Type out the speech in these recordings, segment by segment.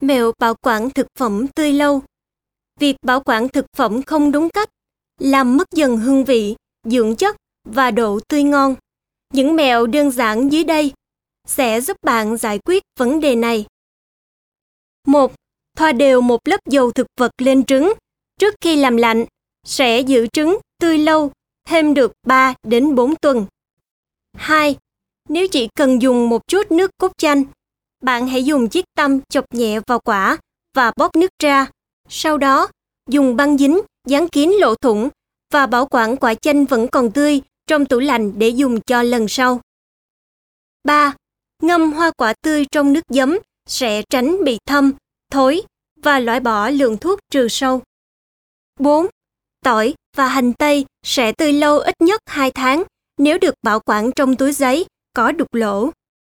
Mẹo bảo quản thực phẩm tươi lâu. Việc bảo quản thực phẩm không đúng cách làm mất dần hương vị, dưỡng chất và độ tươi ngon. Những mẹo đơn giản dưới đây sẽ giúp bạn giải quyết vấn đề này. 1. Thoa đều một lớp dầu thực vật lên trứng trước khi làm lạnh, sẽ giữ trứng tươi lâu, thêm được 3 đến 4 tuần. 2. Nếu chỉ cần dùng một chút nước cốt chanh, bạn hãy dùng chiếc tăm chọc nhẹ vào quả và bóp nước ra. Sau đó, dùng băng dính dán kín lỗ thủng và bảo quản quả chanh vẫn còn tươi trong tủ lạnh để dùng cho lần sau. 3. Ngâm hoa quả tươi trong nước giấm sẽ tránh bị thâm, thối và loại bỏ lượng thuốc trừ sâu. 4. Tỏi và hành tây sẽ tươi lâu ít nhất 2 tháng nếu được bảo quản trong túi giấy có đục lỗ.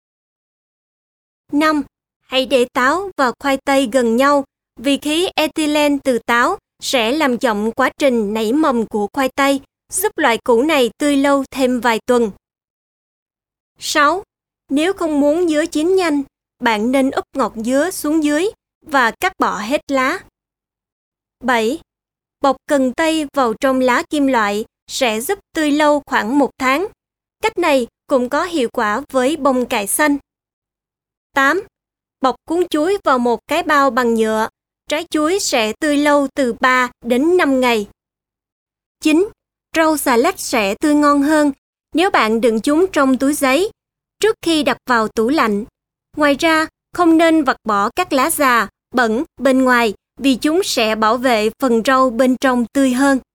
5. Hãy để táo và khoai tây gần nhau vì khí ethylene từ táo sẽ làm chậm quá trình nảy mầm của khoai tây, giúp loại củ này tươi lâu thêm vài tuần. 6. Nếu không muốn dứa chín nhanh, bạn nên úp ngọt dứa xuống dưới và cắt bỏ hết lá. 7. Bọc cần tây vào trong lá kim loại sẽ giúp tươi lâu khoảng 1 tháng. Cách này cũng có hiệu quả với bông cải xanh. 8. Bọc cuốn chuối vào một cái bao bằng nhựa. Trái chuối sẽ tươi lâu từ 3 đến 5 ngày. 9. Rau xà lách sẽ tươi ngon hơn nếu bạn đựng chúng trong túi giấy trước khi đặt vào tủ lạnh. Ngoài ra, không nên vặt bỏ các lá già, bẩn bên ngoài vì chúng sẽ bảo vệ phần rau bên trong tươi hơn.